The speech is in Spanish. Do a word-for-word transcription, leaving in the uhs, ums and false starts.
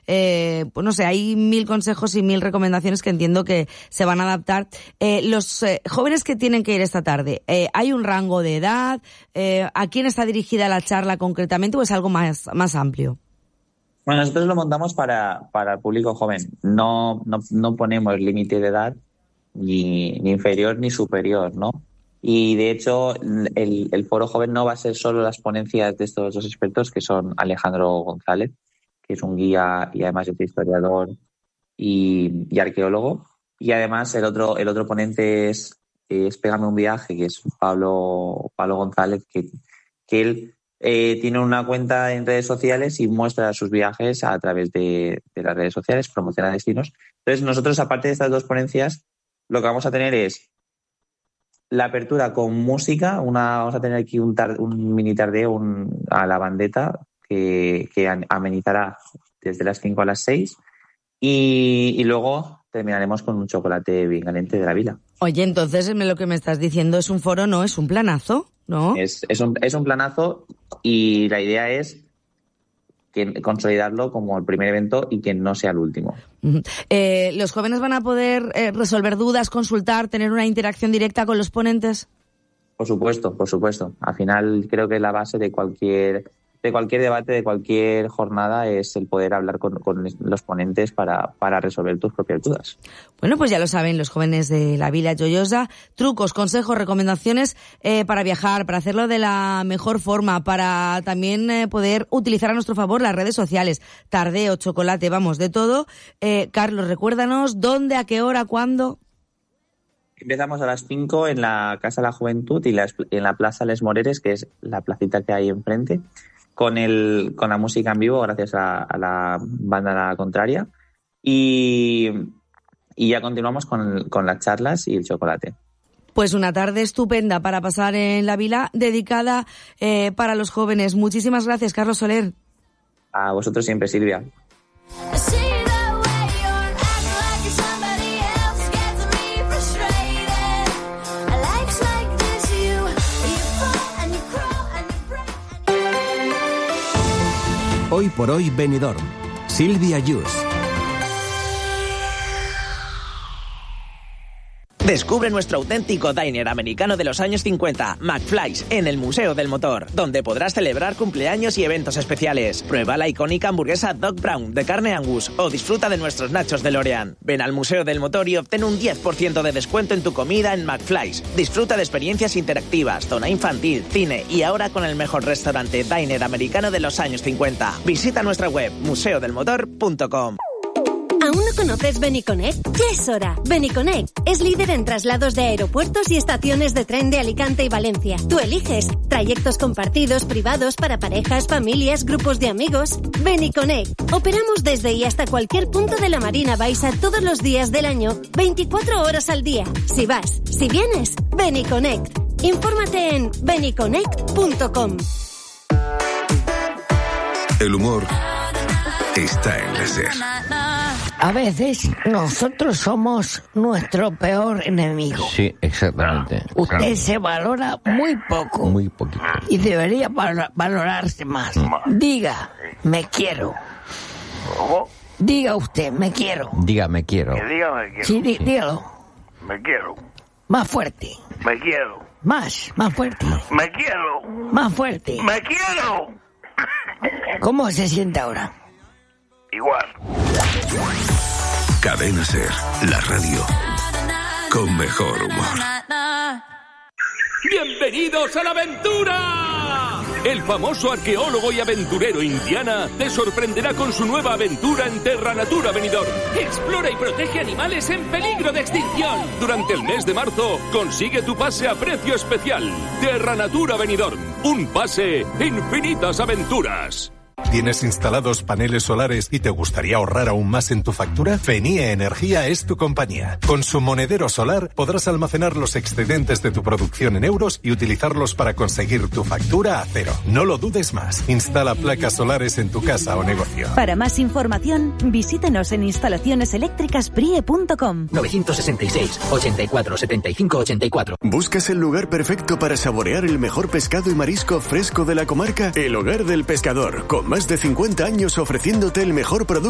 eh, pues no sé, hay mil consejos y mil recomendaciones que entiendo que se van a adaptar. Eh, los eh, jóvenes que tienen que ir esta tarde, eh, ¿hay un rango de edad? Eh, ¿A quién está dirigida la charla concretamente o es algo más, más amplio? Bueno, nosotros lo montamos para, para el público joven. No, no, no ponemos límite de edad ni, ni inferior ni superior, ¿no? Y de hecho, el, el foro joven no va a ser solo las ponencias de estos dos expertos, que son Alejandro González, que es un guía y además es historiador y, y arqueólogo. Y además el otro, el otro ponente es, es Pégame un viaje, que es Pablo, Pablo González, que, que él eh, tiene una cuenta en redes sociales y muestra sus viajes a través de, de las redes sociales, promociona destinos. Entonces nosotros, aparte de estas dos ponencias, lo que vamos a tener es la apertura con música, una vamos a tener aquí un, tar, un mini tardeo un, a la bandeta que, que amenizará desde las cinco a las seis y, y luego terminaremos con un chocolate bien caliente de la vila. Oye, entonces lo que me estás diciendo es un foro, ¿no? Es un planazo, ¿no? Es, es, un, es un planazo y la idea es que consolidarlo como el primer evento y que no sea el último. Eh, ¿Los jóvenes van a poder eh, resolver dudas, consultar, tener una interacción directa con los ponentes? Por supuesto, por supuesto. Al final creo que la base de cualquier de cualquier debate, de cualquier jornada, es el poder hablar con, con los ponentes para, para resolver tus propias dudas. Bueno, pues ya lo saben los jóvenes de la Vila Joiosa. Trucos, consejos, recomendaciones eh, para viajar, para hacerlo de la mejor forma, para también eh, poder utilizar a nuestro favor las redes sociales. Tardeo, chocolate, vamos, de todo. Eh, Carlos, recuérdanos dónde, a qué hora, cuándo. Empezamos a las cinco en la Casa de la Juventud y la, en la Plaza Les Moreres, que es la placita que hay enfrente, con el con la música en vivo gracias a, a la banda La Contraria y, y ya continuamos con, con las charlas y el chocolate. Pues una tarde estupenda para pasar en la vila, dedicada eh, para los jóvenes. Muchísimas gracias, Carlos Soler. A vosotros siempre, Silvia. Hoy por hoy Benidorm. Silvia Yus. Descubre nuestro auténtico diner americano de los años cincuenta, McFly's, en el Museo del Motor, donde podrás celebrar cumpleaños y eventos especiales. Prueba la icónica hamburguesa Doc Brown de carne Angus o disfruta de nuestros nachos de L'Oreal. Ven al Museo del Motor y obtén un diez por ciento de descuento en tu comida en McFly's. Disfruta de experiencias interactivas, zona infantil, cine y ahora con el mejor restaurante diner americano de los años cincuenta. Visita nuestra web museo del motor punto com. ¿Aún no conoces Beniconnect? Ya es hora. Beniconnect es líder en traslados de aeropuertos y estaciones de tren de Alicante y Valencia. Tú eliges trayectos compartidos, privados, para parejas, familias, grupos de amigos. Beniconnect. Operamos desde y hasta cualquier punto de la Marina Baixa todos los días del año, veinticuatro horas al día. Si vas, si vienes, Beniconnect. Infórmate en beniconnect punto com. El humor está en la SER. A veces nosotros somos nuestro peor enemigo. Sí, exactamente. Usted se valora muy poco. Muy poquito. Y debería val- valorarse más. Diga, me quiero. Diga usted, me quiero. Diga, me quiero. Que diga me quiero. Sí, dí- dígalo. Me quiero. Más fuerte. Me quiero. Más, más fuerte. Me quiero. Más fuerte. Me quiero. ¿Cómo se siente ahora? Igual. Cadena SER, la radio con mejor humor. ¡Bienvenidos a la aventura! El famoso arqueólogo y aventurero Indiana te sorprenderá con su nueva aventura en Terra Natura Benidorm. Explora y protege animales en peligro de extinción. Durante el mes de marzo, consigue tu pase a precio especial. Terra Natura Benidorm, un pase, infinitas aventuras. ¿Tienes instalados paneles solares y te gustaría ahorrar aún más en tu factura? Fenie Energía es tu compañía. Con su monedero solar podrás almacenar los excedentes de tu producción en euros y utilizarlos para conseguir tu factura a cero. No lo dudes más. Instala placas solares en tu casa o negocio. Para más información, visítenos en instalaciones eléctricas prie punto com. nueve seis seis, ochenta y cuatro, setenta y cinco, ochenta y cuatro. ¿Buscas el lugar perfecto para saborear el mejor pescado y marisco fresco de la comarca? El Hogar del Pescador, con más de cincuenta años ofreciéndote el mejor producto